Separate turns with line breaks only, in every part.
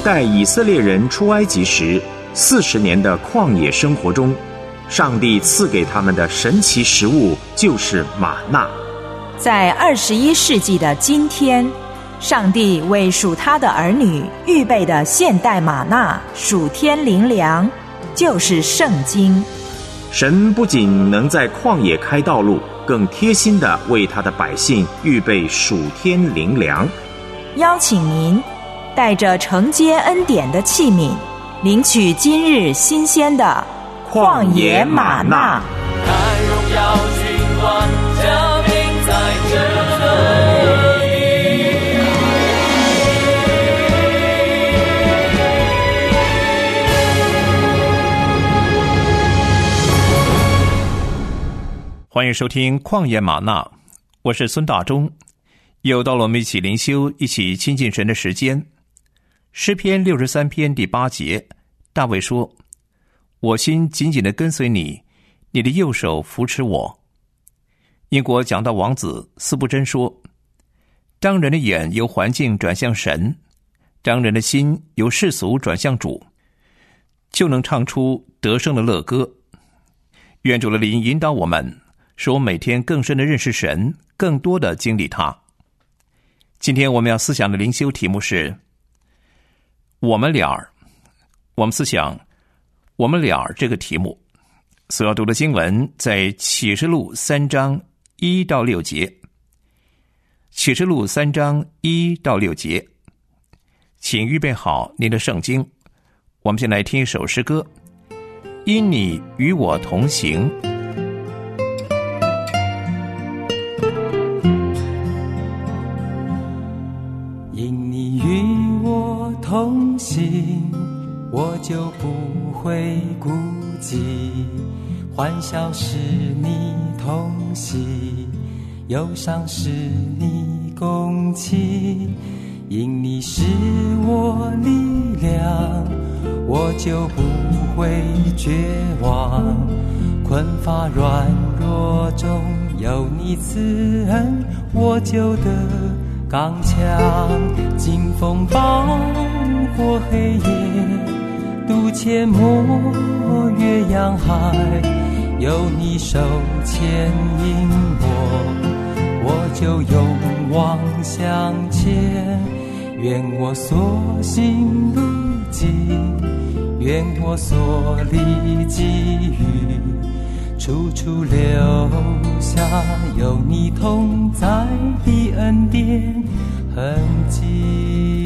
带以色列人出埃及时40年的旷野生活中，上帝赐给他们的神奇食物就是玛纳。
在21世纪的今天，上帝为属他的儿女预备的现代玛纳属天灵粮，就是圣经。
神不仅能在旷野开道路，更贴心地为他的百姓预备属天灵粮。
邀请您带着承接恩典的器皿，领取今日新鲜的旷野玛纳。
看荣耀君王降临在这里。
欢迎收听旷野玛纳，我是孙大中。又到了我们一起灵修、一起亲近神的时间。诗篇63篇第8节，大卫说：我心紧紧地跟随你，你的右手扶持我。英国讲道王子司布真说：当人的眼由环境转向神，当人的心由世俗转向主，就能唱出得胜的乐歌。愿主的灵引导我们，使我每天更深地认识神，更多地经历他。今天我们要思想的灵修题目是我们俩儿。我们思想我们俩儿这个题目，所要读的经文在启示录3章1到6节。启示录3章1到6节，请预备好您的圣经。我们先来听一首诗歌，因你与我同行。
因你与我同行，我就不会孤寂。欢笑是你同喜，忧伤是你共泣。因你是我力量，我就不会绝望。困乏软弱中有你慈恩，我就得刚强。经风暴过黑夜，渡阡陌越洋海，有你手牵引我就勇往向前。愿我所行路径，愿我所立给予，处处留下有你同在的恩典痕迹。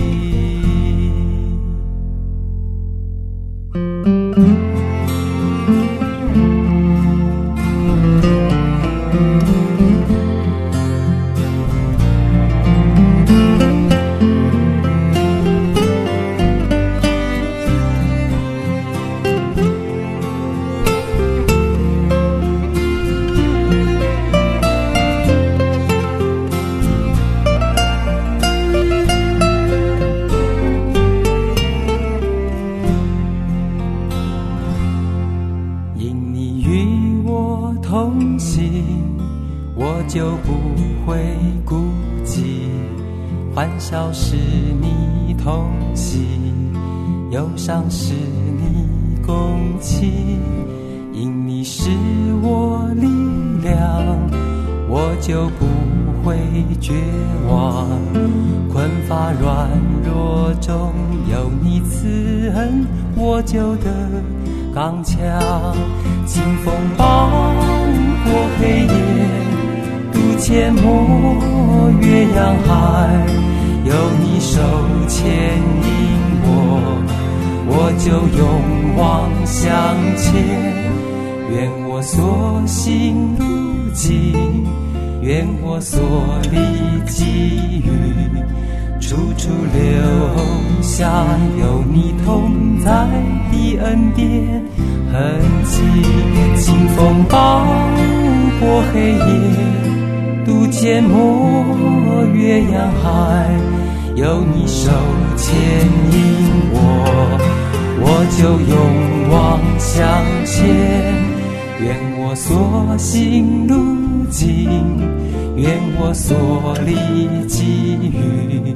就不会孤寂，欢笑是你同喜，忧伤是你共泣。因你是我力量，我就不会绝望。困乏软弱中有你慈恩，我就得刚强。经风暴过黑夜，渡阡陌越洋海，有你手牵引我就勇往向前。愿我所行路径，愿我所立给予，处处留下有你同在的恩典痕迹。经风暴过黑夜，渡阡陌越洋海，有你手牵引我就勇往向前。愿我所行路径，愿我所立给予，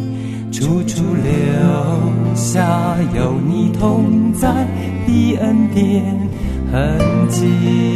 处处留下有你同在的恩典痕迹。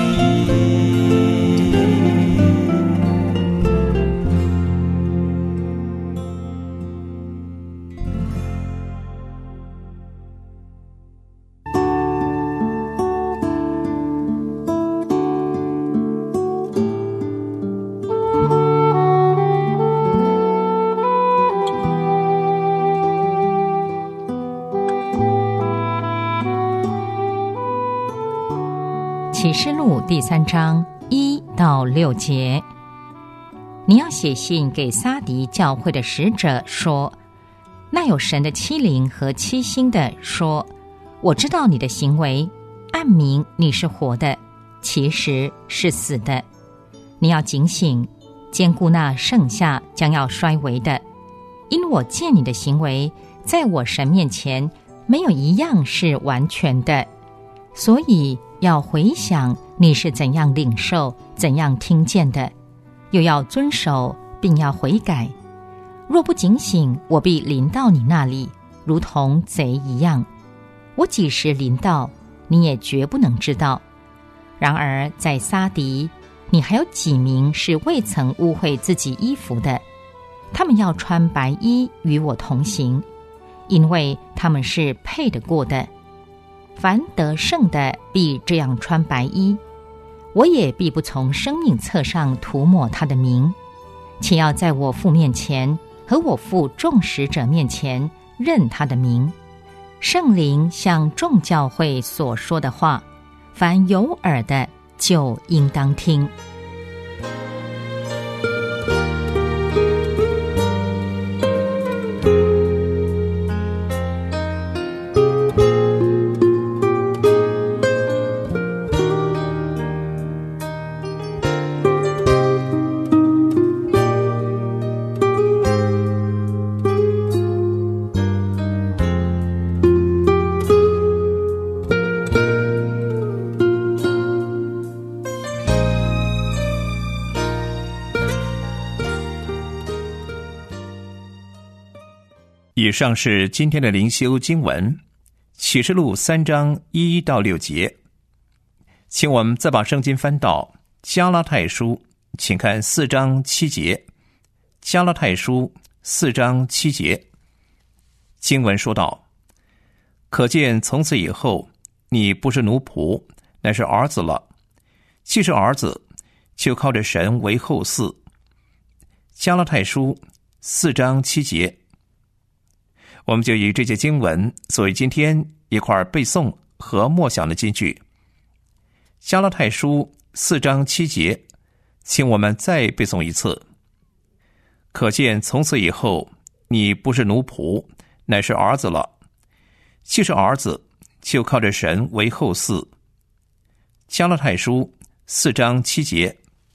启示录第3章1到6节，你要写信给撒狄教会的使者说，那有神的7灵和7星的说，我知道你的行为，暗明你是活的，其实是死的。你要警醒，坚固那剩下将要衰微的，因我见你的行为，在我神面前没有一样是完全的，所以要回想你是怎样领受，怎样听见的，又要遵守，并要悔改。若不警醒，我必临到你那里，如同贼一样。我几时临到，你也绝不能知道。然而在撒狄，你还有几名是未曾污秽自己衣服的，他们要穿白衣与我同行，因为他们是配得过的。凡得胜的必这样穿白衣，我也必不从生命册上涂抹他的名，且要在我父面前和我父众使者面前认他的名。圣灵向众教会所说的话，凡有耳的就应当听。
以上是今天的灵修经文，启示录3章1到6节。请我们再把圣经翻到加拉太书，请看4章7节。加拉太书4章7节，经文说道：可见从此以后，你不是奴仆，乃是儿子了。既是儿子，就靠着神为后嗣。加拉太书4章7节。我们就以这节经文作为今天一块背诵和默想的金句。加拉太书4章7节，请我们再背诵一次。可见从此以后，你不是奴仆，乃是儿子了。既是儿子，就靠着神为后嗣。加拉太书4章7节。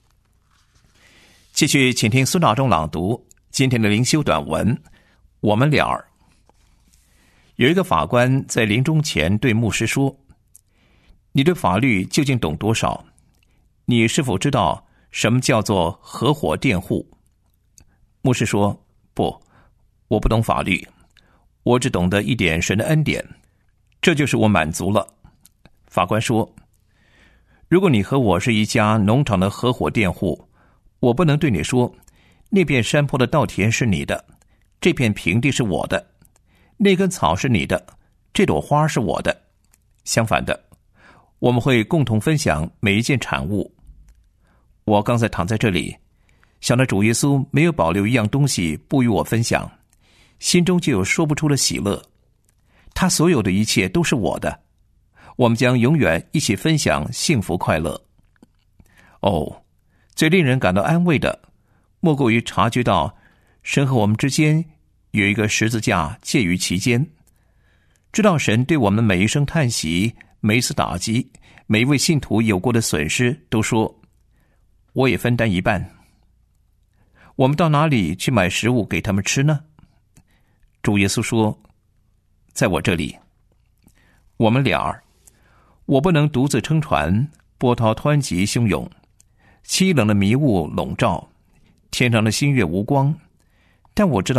继续请听孙大中朗读今天的灵修短文，我们俩儿。有一个法官在临终前对牧师说，你对法律究竟懂多少？你是否知道什么叫做合伙佃户？牧师说，不，我不懂法律，我只懂得一点神的恩典，这就是我满足了。法官说，如果你和我是一家农场的合伙佃户，我不能对你说，那片山坡的稻田是你的，这片平地是我的，那根草是你的，这朵花是我的。相反的，我们会共同分享每一件产物。我刚才躺在这里，想到主耶稣没有保留一样东西不与我分享，心中就有说不出的喜乐。他所有的一切都是我的，我们将永远一起分享幸福快乐。哦，最令人感到安慰的，莫过于察觉到神和我们之间有一个十字架介于其间，知道神对我们每一声叹息，每一次打击，每一位信徒有过的损失，都说我也分担一半。我们到哪里去买食物给他们吃呢？主耶稣说，在我这里。我们俩儿，我不能独自撑船，波涛湍急汹涌，凄冷的迷雾笼罩，天上的星月无光，但我知道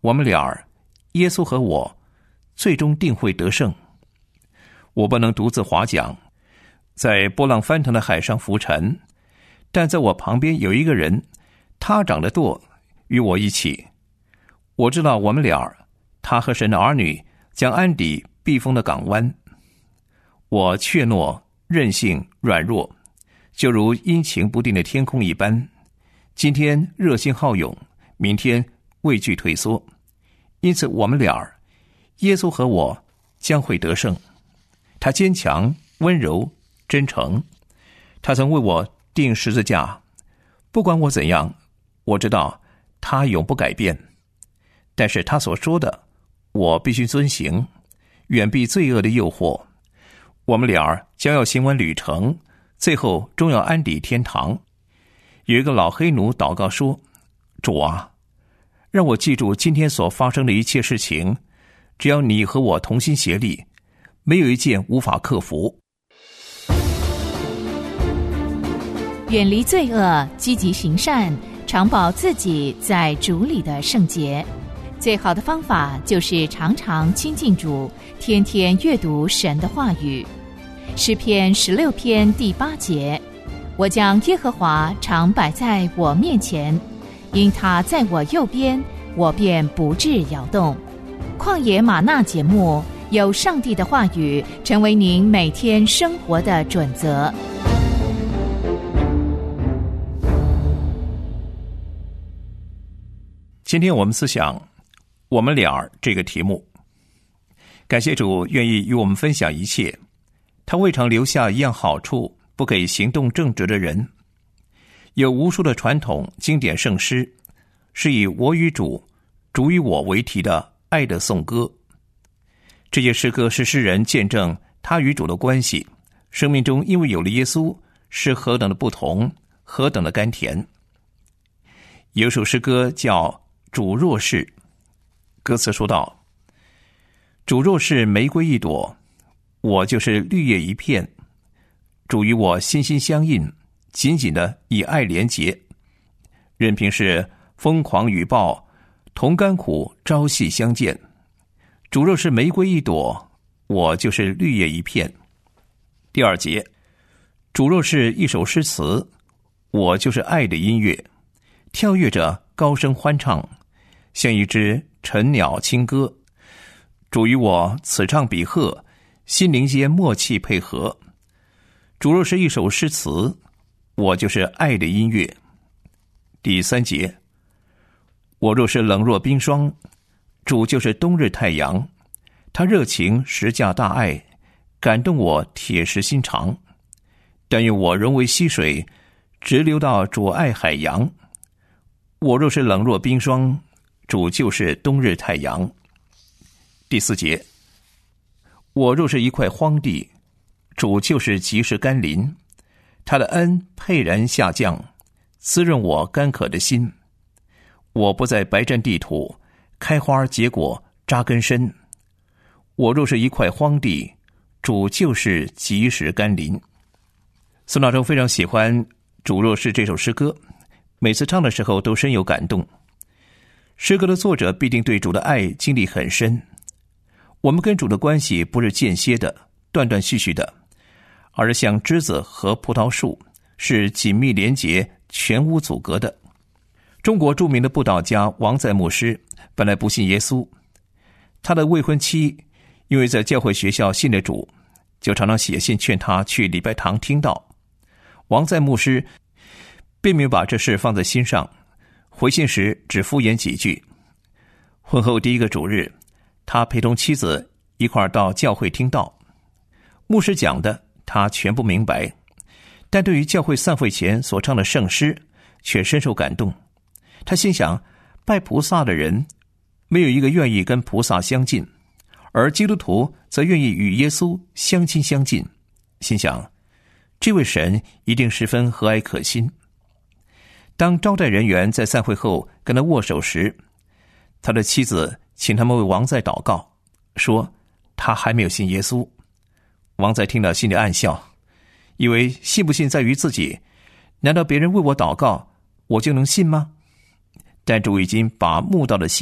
我们俩，耶稣和我，最终定会得胜。我不能独自划桨，在波浪翻腾的海上浮沉，但在我旁边有一个人，他掌着舵，与我一起。我知道我们俩，他和神的儿女将安抵避风的港湾。我怯懦、任性、软弱，就如阴晴不定的天空一般。今天热心好勇，明天畏惧退缩。因此我们俩，耶稣和我将会得胜。他坚强、温柔、真诚。他曾为我钉十字架，不管我怎样，我知道他永不改变。但是他所说的，我必须遵行，远避罪恶的诱惑。我们俩将要行完旅程，最后终要安抵天堂。有一个老黑奴祷告说：主啊，让我记住今天所发生的一切事情，只要你和我同心协力，没有一件无法克服。
远离罪恶，积极行善，常保自己在主里的圣洁。最好的方法就是常常亲近主，天天阅读神的话语。诗篇16篇第8节，我将耶和华常摆在我面前，因他在我右边，我便不致摇动。旷野吗哪节目，有上帝的话语成为您每天生活的准则。
今天我们思想我们俩这个题目。感谢主愿意与我们分享一切，他未尝留下一样好处不给行动正直的人。有无数的传统经典圣诗是以我与主、主与我为题的爱的颂歌。这些诗歌是诗人见证他与主的关系，生命中因为有了耶稣是何等的不同，何等的甘甜。有首诗歌叫主若是，歌词说道：主若是玫瑰一朵，我就是绿叶一片。主与我心心相印，紧紧的以爱连结，任凭是疯狂与暴，同甘苦朝夕相见。主若是玫瑰一朵，我就是绿叶一片。第2节，主若是一首诗词，我就是爱的音乐，跳跃着高声欢唱，像一只晨鸟轻歌。主与我此唱彼和，心灵间默契配合。主若是一首诗词，我就是爱的音乐。第3节，我若是冷若冰霜，主就是冬日太阳，他热情实价大爱，感动我铁石心肠。但愿我融为溪水，直流到主爱海洋。我若是冷若冰霜，主就是冬日太阳。第4节，我若是一块荒地，主就是及时甘霖，他的恩沛然下降，滋润我干渴的心。我不在白占地土，开花结果扎根深。我若是一块荒地，主就是及时甘霖。孙老周非常喜欢主若是这首诗歌，每次唱的时候都深有感动。诗歌的作者必定对主的爱经历很深。我们跟主的关系不是间歇的、断断续续的，而是像枝子和葡萄树，是紧密连结、全无阻隔的。中国著名的布道家王在牧师本来不信耶稣，他的未婚妻因为在教会学校信了主，就常常写信劝他去礼拜堂听道。王在牧师并没有把这事放在心上，回信时只敷衍几句。婚后第1个主日，他陪同妻子一块儿到教会听道。牧师讲的他全不明白，但对于教会散会前所唱的圣诗却深受感动。他心想，拜菩萨的人没有一个愿意跟菩萨相近，而基督徒则愿意与耶稣相亲相近。心想，这位神一定十分和蔼可亲。当招待人员在散会后跟他握手时，他的妻子请他们为王在祷告，说他还没有信耶稣。王在听了心里暗笑，以为信不信在于自己，难道别人为我祷告我就能信吗？但主已经把慕道的心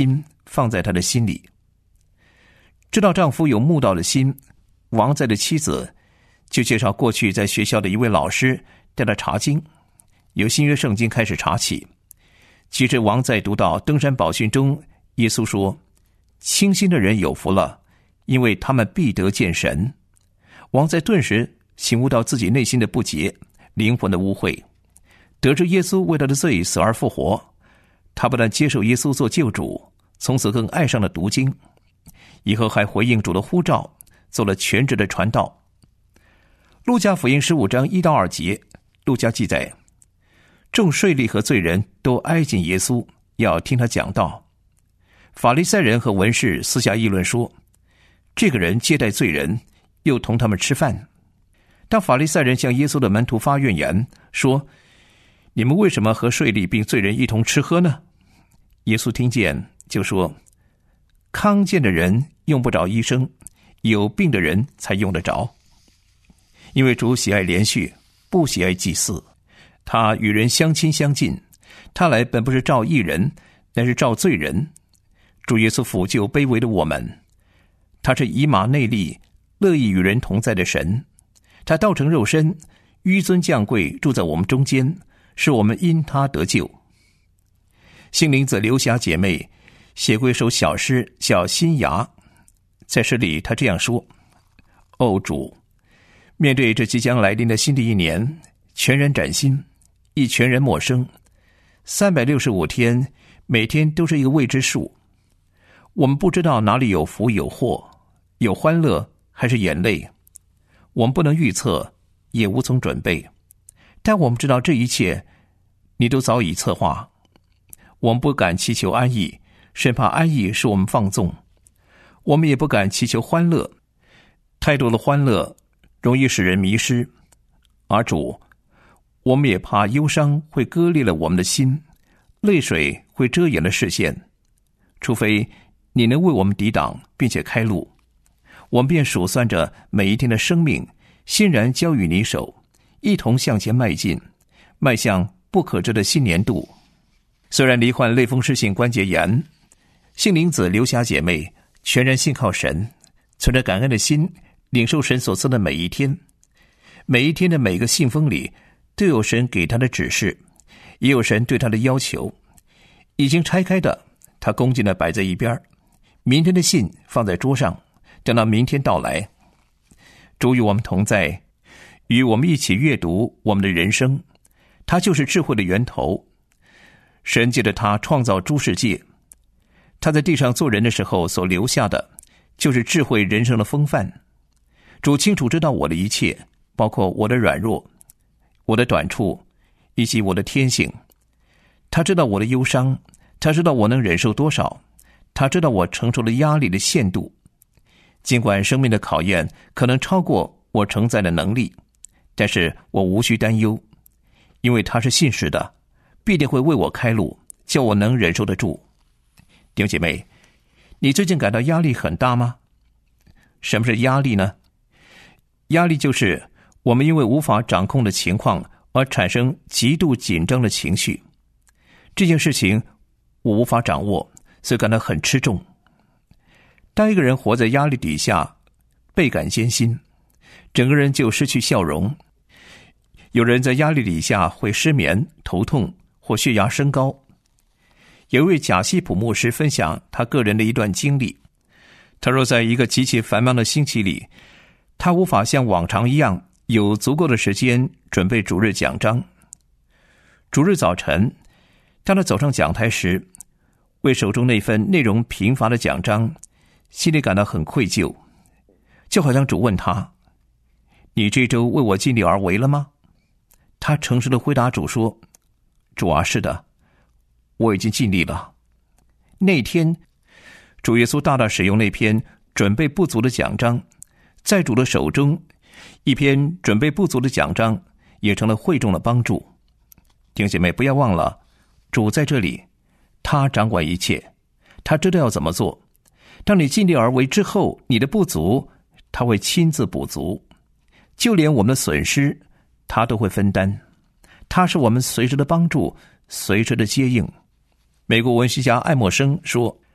放在她的心里。知道丈夫有慕道的心，王在的妻子就介绍过去在学校的一位老师带她查经，由新约圣经开始查起。其实王在读到登山宝训中，耶稣说：清心的人有福了，因为他们必得见神。王在顿时醒悟到自己内心的不洁，灵魂的污秽，得知耶稣为他的罪死而复活。他不但接受耶稣做救主，从此更爱上了读经，以后还回应主的呼召，做了全职的传道。路加福音15章1到2节，路加记载，众税吏和罪人都挨近耶稣，要听他讲道。法利赛人和文士私下议论说，这个人接待罪人，又同他们吃饭。当法利赛人向耶稣的门徒发怨言，说，你们为什么和税吏并罪人一同吃喝呢？耶稣听见就说，康健的人用不着医生，有病的人才用得着。因为主喜爱连续，不喜爱祭祀，他与人相亲相近，他来本不是召义人，乃是召罪人。主耶稣抚救卑微的我们，他是以马内利，乐意与人同在的神。他道成肉身，纡尊降贵，住在我们中间，使我们因他得救。心灵子刘霞姐妹写过一首小诗叫《新芽》，在诗里她这样说：哦主，面对这即将来临的新的一年，全然崭新，亦全然陌生。365天，每天都是一个未知数。我们不知道哪里有福有祸，有欢乐还是眼泪，我们不能预测，也无从准备。但我们知道这一切你都早已策划。我们不敢祈求安逸，生怕安逸使我们放纵。我们也不敢祈求欢乐，太多的欢乐容易使人迷失。而主，我们也怕忧伤会割裂了我们的心，泪水会遮掩了视线。除非你能为我们抵挡并且开路，我们便数算着每一天的生命，欣然交于你手，一同向前迈进，迈向不可知的新年度。虽然罹患类风湿性关节炎，杏林子刘霞姐妹全然信靠神，存着感恩的心，领受神所赐的每一天。每一天的每个信封里都有神给她的指示，也有神对她的要求。已经拆开的，她恭敬地摆在一边，明天的信放在桌上，等到明天到来。主与我们同在，与我们一起阅读我们的人生。他就是智慧的源头。神借着他创造诸世界，他在地上做人的时候所留下的，就是智慧人生的风范。主清楚知道我的一切，包括我的软弱，我的短处，以及我的天性。他知道我的忧伤，他知道我能忍受多少，他知道我承受了压力的限度。尽管生命的考验可能超过我承载的能力，但是我无需担忧，因为他是信实的，必定会为我开路，叫我能忍受得住。弟兄姐妹，你最近感到压力很大吗？什么是压力呢？压力就是我们因为无法掌控的情况而产生极度紧张的情绪。这件事情我无法掌握，所以感到很吃重。当一个人活在压力底下，倍感艰辛，整个人就失去笑容。有人在压力底下会失眠、头痛或血压升高。有一位贾西普牧师分享他个人的一段经历。他说，在一个极其繁忙的星期里，他无法像往常一样有足够的时间准备主日讲章。主日早晨，当他走上讲台时，为手中那份内容贫乏的讲章，心里感到很愧疚，就好像主问他：你这周为我尽力而为了吗？他诚实地回答主说：主啊，是的，我已经尽力了。那天主耶稣大大使用那篇准备不足的讲章，在主的手中，一篇准备不足的讲章也成了会众的帮助。弟兄姐妹，不要忘了，主在这里，他掌管一切，他知道要怎么做。当你尽力而为之后，你的不足他会亲自补足，就连我们的损失他都会分担。他是我们随时的帮助，随时的接应。美国文学家爱默生说，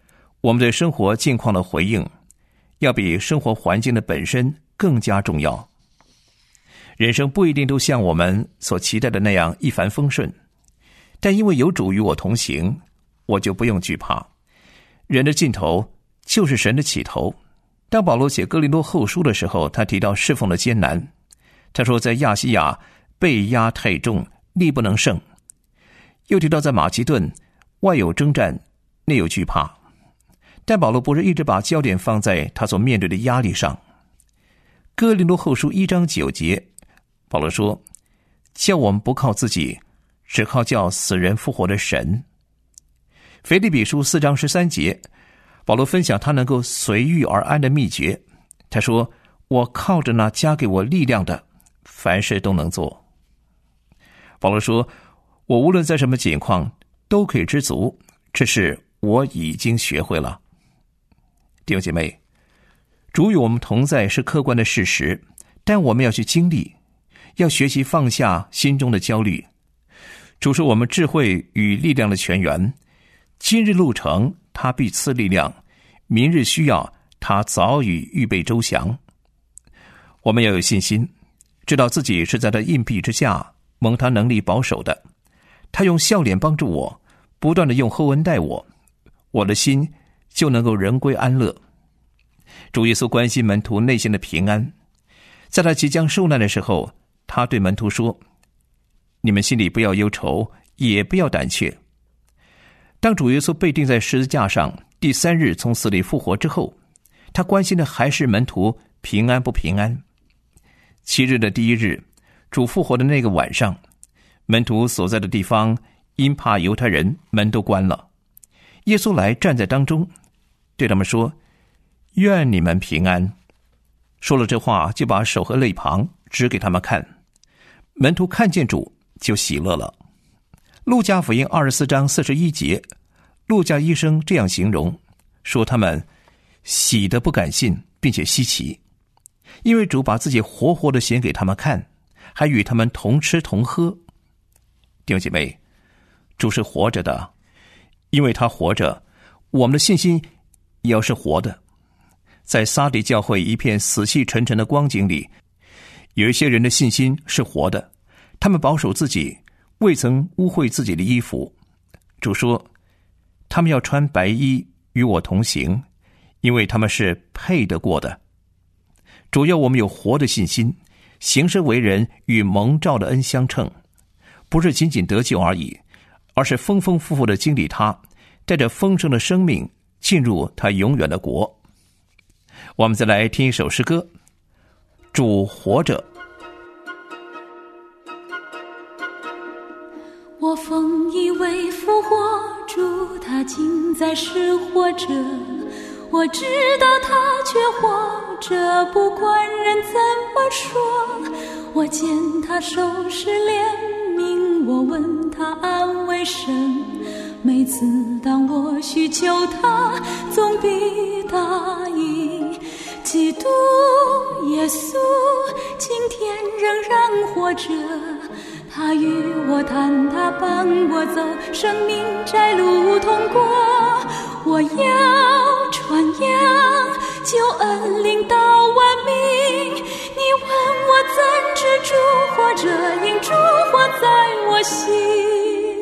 我们对生活境况的回应，要比生活环境的本身更加重要。人生不一定都像我们所期待的那样一帆风顺，但因为有主与我同行，我就不用惧怕。人的尽头就是神的起头。当保罗写哥林多后书的时候，他提到侍奉的艰难。他说在亚细亚被压太重，力不能胜。又提到在马其顿外有征战，内有惧怕。但保罗不是一直把焦点放在他所面对的压力上。哥林多后书1章9节，保罗说，叫我们不靠自己，只靠叫死人复活的神。腓立比书4章13节，保罗分享他能够随遇而安的秘诀。他说，我靠着那加给我力量的，凡事都能做。保罗说，我无论在什么境况都可以知足，这是我已经学会了。弟兄姐妹，主与我们同在是客观的事实，但我们要去经历，要学习放下心中的焦虑。主是我们智慧与力量的泉源，今日路程他必赐力量，明日需要他早已预备周详。我们要有信心，知道自己是在他荫庇之下蒙他能力保守的。他用笑脸帮助我，不断的用厚恩待我，我的心就能够人归安乐。主耶稣关心门徒内心的平安，在他即将受难的时候，他对门徒说，你们心里不要忧愁，也不要胆怯。当主耶稣被钉在十字架上，第3日从死里复活之后，他关心的还是门徒平安不平安。7日的第1日，主复活的那个晚上，门徒所在的地方因怕犹太人，门都关了。耶稣来站在当中，对他们说，愿你们平安。说了这话，就把手和肋旁指给他们看。门徒看见主就喜乐了。路加福音24章41节，路加医生这样形容，说他们喜得不敢信，并且稀奇，因为主把自己活活的显给他们看，还与他们同吃同喝。弟兄姐妹，主是活着的，因为他活着，我们的信心也要是活的。在撒狄教会一片死气沉沉的光景里，有一些人的信心是活的，他们保守自己，未曾污秽自己的衣服。主说，他们要穿白衣与我同行，因为他们是配得过的。主要我们有活的信心，行事为人与蒙召的恩相称，不是仅仅得救而已，而是丰丰富富的经历他，带着丰盛的生命进入他永远的国。我们再来听一首诗歌，主活着。
我奉以为复活主，他今在世活着，我知道他却活着，不管人怎么说。我见他受施怜悯，我问他安慰神，每次当我需求他，总必答应。基督耶稣今天仍然活着，他与我谈，他帮我走生命窄路通过。我要传扬救恩领到万民，你问我怎知主活着，因主活在我心。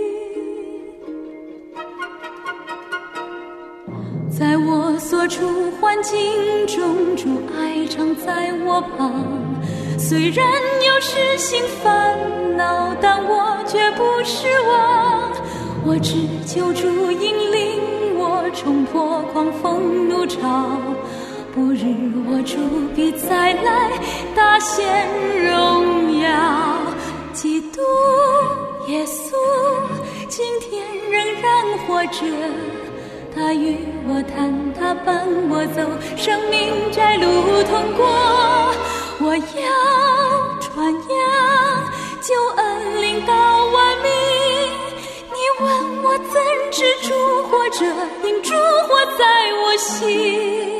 在我所处环境中，主爱常在我旁，虽然有时心烦恼，但我绝不失望。我只求主引领我冲破狂风怒潮，不日我主必再来大显荣耀。基督耶稣今天仍然活着，他与我谈，他帮我走生命窄路通过。我要传扬救恩领到万民，你问我怎知主活着，因主活在我心。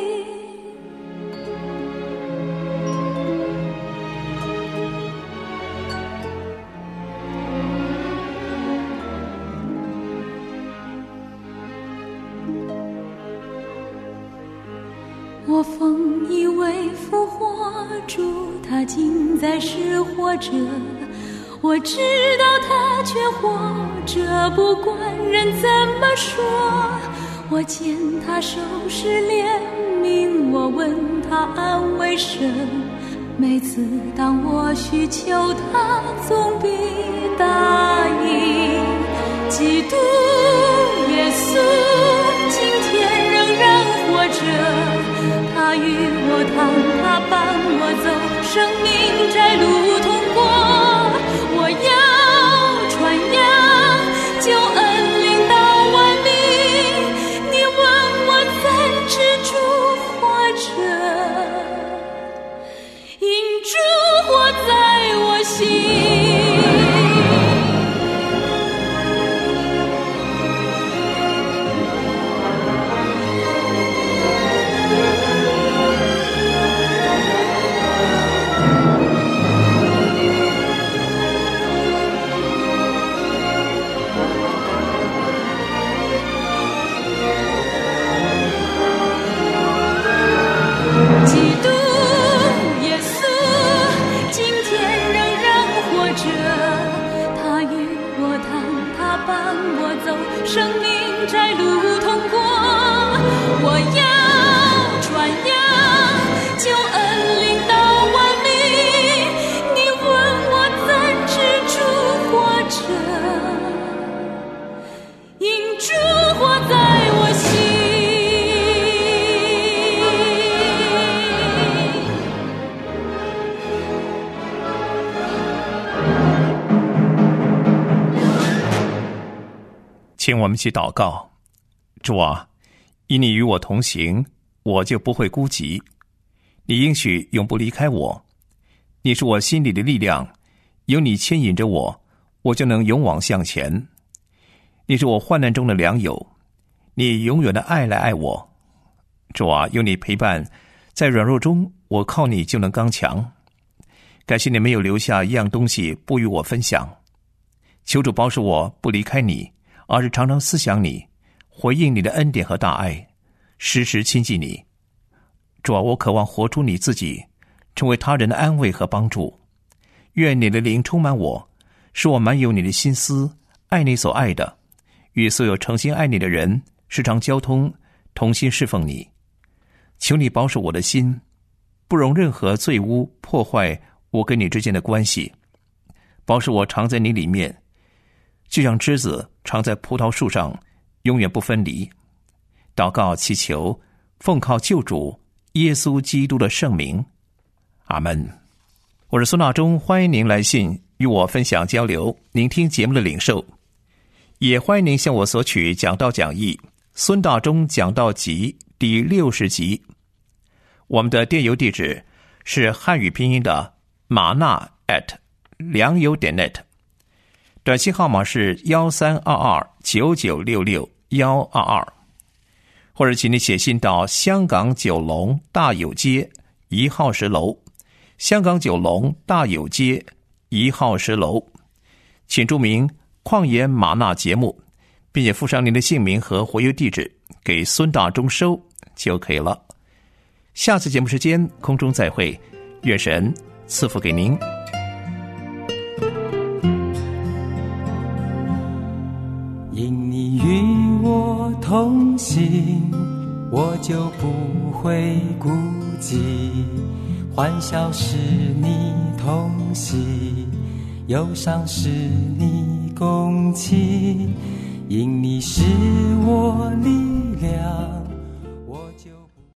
我风以为复活，主他今在是活着，我知道他却活着，不管人怎么说。我见他手施怜悯，我问他安慰神，每次当我需求他，总必答应。基督耶稣今天仍然活着，他与我谈，他伴我走，生命窄路通过。我要传扬救恩临到万民，你问我怎知主活着，因主活在我心。基督耶稣今天仍然活着，他与我谈，他伴我走，生命窄路通过。我要传扬救恩临到万民，你问我怎知主活着，因主活在我心。
请我们一起祷告。主啊，因你与我同行，我就不会孤寂。你应许永不离开我，你是我心里的力量，有你牵引着我，我就能勇往向前。你是我患难中的良友，你永远的爱来爱我。主啊，有你陪伴，在软弱中我靠你就能刚强。感谢你没有留下一样东西不与我分享。求主保守我不离开你，而是常常思想你，回应你的恩典和大爱，时时亲近你。主啊，我渴望活出你自己，成为他人的安慰和帮助。愿你的灵充满我，使我满有你的心思，爱你所爱的，与所有诚心爱你的人时常交通，同心侍奉你。求你保守我的心，不容任何罪污破坏我跟你之间的关系。保守我常在你里面，就像枝子常在葡萄树上，永远不分离。祷告祈求，奉靠救主耶稣基督的圣名，阿们。我是孙大中，欢迎您来信与我分享交流，聆听节目的领受。也欢迎您向我索取讲道讲义孙大中讲道集第60集。我们的电邮地址是汉语拼音的玛纳良友.net，短信号码是132299661122，或者请你写信到香港九龙大有街1号10楼，香港九龙大有街1号10楼，请注明旷野玛纳节目，并且附上您的姓名和回邮地址给孙大中收就可以了。下次节目时间空中再会，愿神赐福给您。
因你与我同行，我就不会孤寂，欢笑是你同喜，忧伤是你共泣，因你是我力量，